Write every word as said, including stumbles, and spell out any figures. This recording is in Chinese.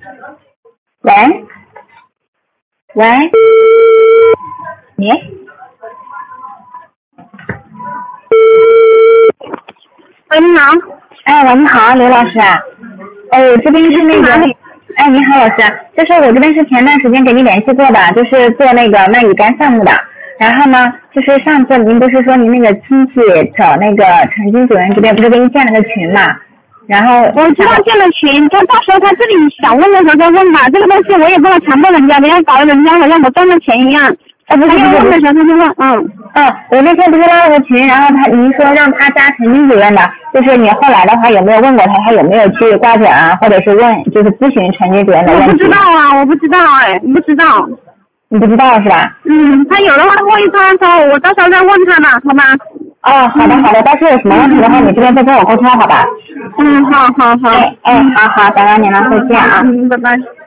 喂？喂？你？ 喂，你好。 哎，喂，你好，刘老师。哦，这边是那个。哎，你好，老师，就是我这边是前段时间给你联系过的，就是做那个卖乙肝项目的。然后呢，就是上次您不是说您那个亲戚找那个陈军主任这边不是给你建了个群嘛？然后我知道建了群，他到时候他自己想问的时候再问吧，这个东西我也不能强迫人家，人家搞得人家好像我赚了钱一样。 啊，不是他要问的时候他就问，嗯。 嗯，我那天不是拉了个群，然后他您说让他加陈军主任的，就是你后来的话有没有问过他，他有没有去挂诊啊，或者是问就是咨询陈军主任的问题？ 我不知道啊，我不知道哎，不知道。 你不知道是吧？ 嗯，他有的话问一他他，我到时候再问他嘛，好吗？ 哦，好的好的，到时候有什么问题的话，你这边再跟我沟通好吧？ 嗯，好好好。 哎哎，好好，打扰您了，再见啊。 嗯，拜拜。